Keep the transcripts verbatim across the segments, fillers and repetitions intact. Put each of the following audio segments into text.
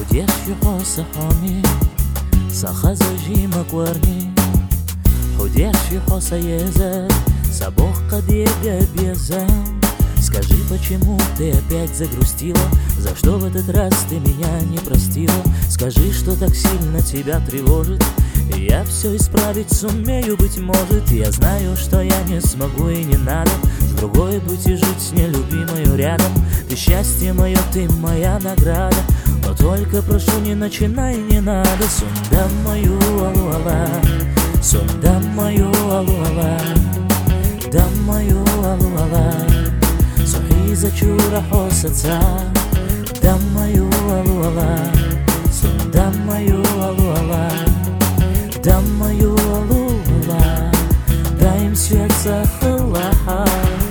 خودش يحوس حامي سخز جيمك ورني خودش يحوس езет Собог кадега безам. Скажи, почему ты опять загрустила? За что в этот раз ты меня не простила? Скажи, что так сильно тебя тревожит. И я все исправить сумею, быть может. Я знаю, что я не смогу и не надо с другой быть и жить с нелюбимою рядом. Ты счастье мое, ты моя награда. Но только прошу, не начинай, не надо. Сунда мою алуала, сунда мою алуала, да мою алуала. Сухи зачура хосаца, да мою алуала, сунда мою алуала, да мою алуала. Дай им свет захлаха.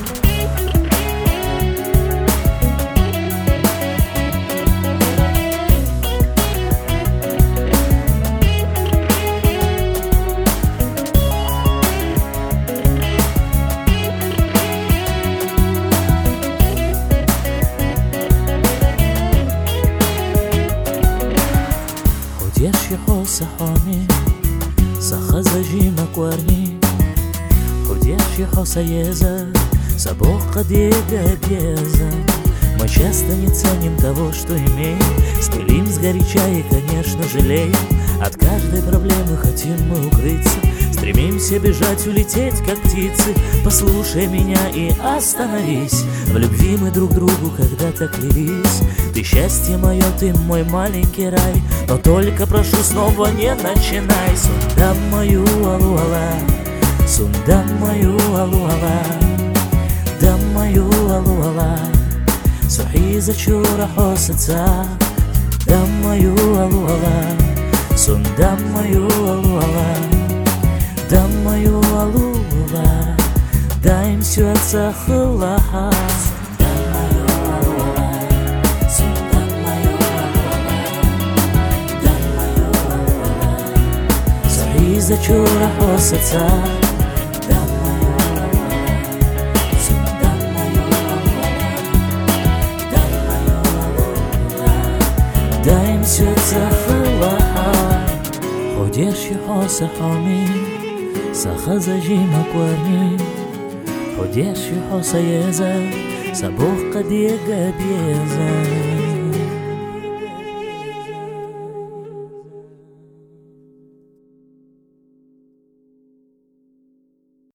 خودش يحوس حامي سخز جيمك ورني خودش يحوس езет Собог кадега безам. Мы часто не ценим того, что имеем, спылим сгоряча и, конечно, жалеем. От каждой проблемы хотим мы укрыться, стремимся бежать, улететь, как птицы. Послушай меня и остановись. В любви мы друг другу когда-то клялись. Ты счастье мое, ты мой маленький рай. Но только прошу, снова не начинай. Сунда мою алуала, сунда мою алуала, да мою алуала. Сухи зачура хосаца, да мою алуала, сунда мою алуала, да мою алуала. Дай им сердце хлаха. Зачура хосаца, да мою алуала, сунда мою алуала, да мою алуала. Дай им сердце хлаха. خودش يحوس حامي سخز جيمك ورني خودش يحوس езет Собог кадега безам.